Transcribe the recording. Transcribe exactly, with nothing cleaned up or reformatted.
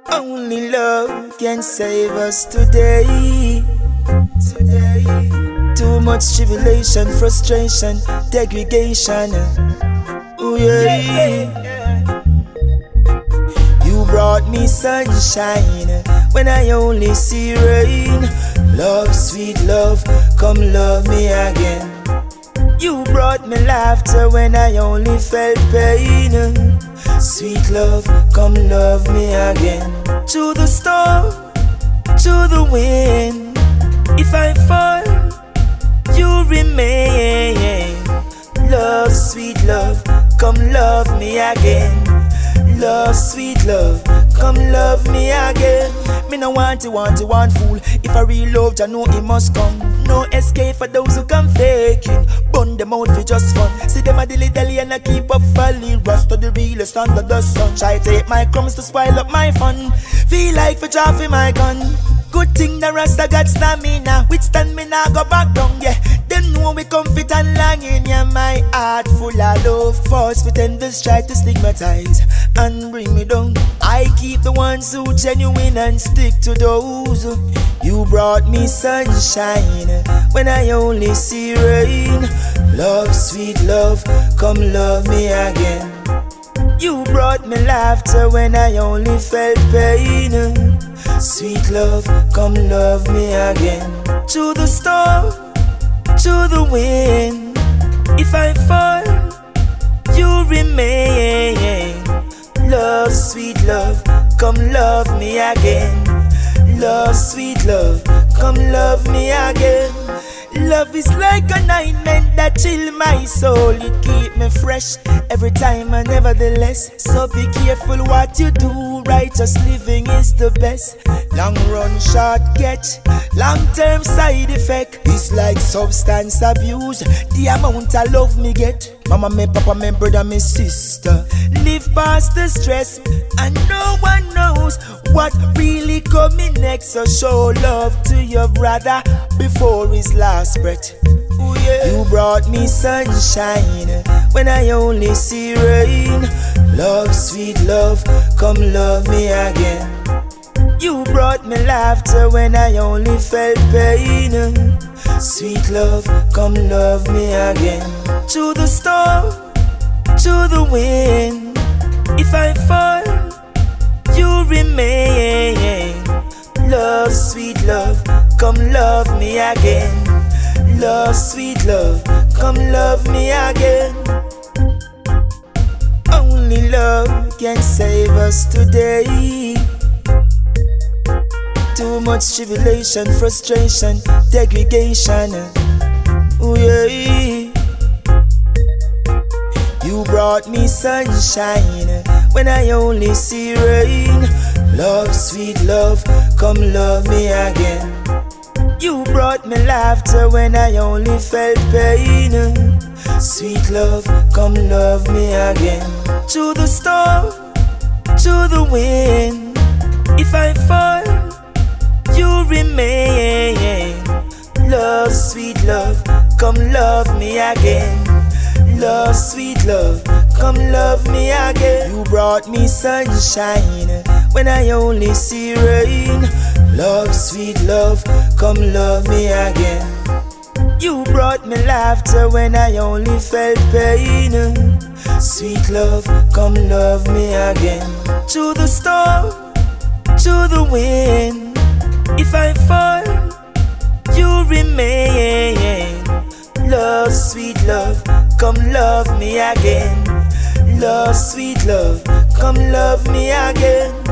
Only love can save us today. Today. Too much tribulation, frustration, degradation. Ooh, yeah. You brought me sunshine when I only see rain. Love, sweet love, come love me again. You brought me laughter when I only felt pain. Sweet love, come love me again. To the storm, to the wind, if I fall, you remain. Love, sweet love, come love me again. Love, sweet love, come love me again. Me no want to, want to, want fool. If I real love, I know it must come. No escape for those who come faking. Bun them out for just fun. See them a dilly dally and I keep up falling. Rust to the realest under the sun. Try to take my crumbs to spoil up my fun. Feel like for dropping my gun. Good thing the Rasta got stamina. Withstand me now go back down, yeah. Them know we come fit and longing, yeah. My heart full of love. False pretenders try to stigmatize and bring me down. I keep the ones who genuine and stick to those. You brought me sunshine when I only see rain. Love, sweet love, come love me again. You brought me laughter when I only felt pain. Sweet love, come love me again. To the storm, to the wind, if I fall, you remain. Love, sweet love, come love me again. Love, sweet love, come love me again. Love is like an ointment that chill my soul. It keep me fresh every time and nevertheless. So be careful what you do. Righteous living is the best. Long run, short get. Long term side effect. It's like substance abuse. The amount of love me get. Mama, me, papa, me, brother, me, sister. Live past the stress and no one knows what really coming next. So show love to your brother before his last breath. Ooh, yeah. You brought me sunshine when I only see rain. Love, sweet love, come love me again. You brought me laughter when I only felt pain. Sweet love, come love me again. To the storm, to the wind, if I fall, you remain. Love, sweet love, come love me again. Love, sweet love, come love me again. Only love can save us today. Too much tribulation, frustration, degradation. Ooh, yeah. You brought me sunshine when I only see rain. Love, sweet love, come love me again. You brought me laughter when I only felt pain. Sweet love, come love me again. To the storm, to the wind, if I fall, you remain. Love, sweet love, come love me again. Love, sweet love, come love me again. You brought me sunshine when I only see rain. Love, sweet love, come love me again. You brought me laughter when I only felt pain. Sweet love, come love me again. To the storm, to the wind, if I fall, you remain. Love, sweet love, come love me again. Love, sweet love, come love me again.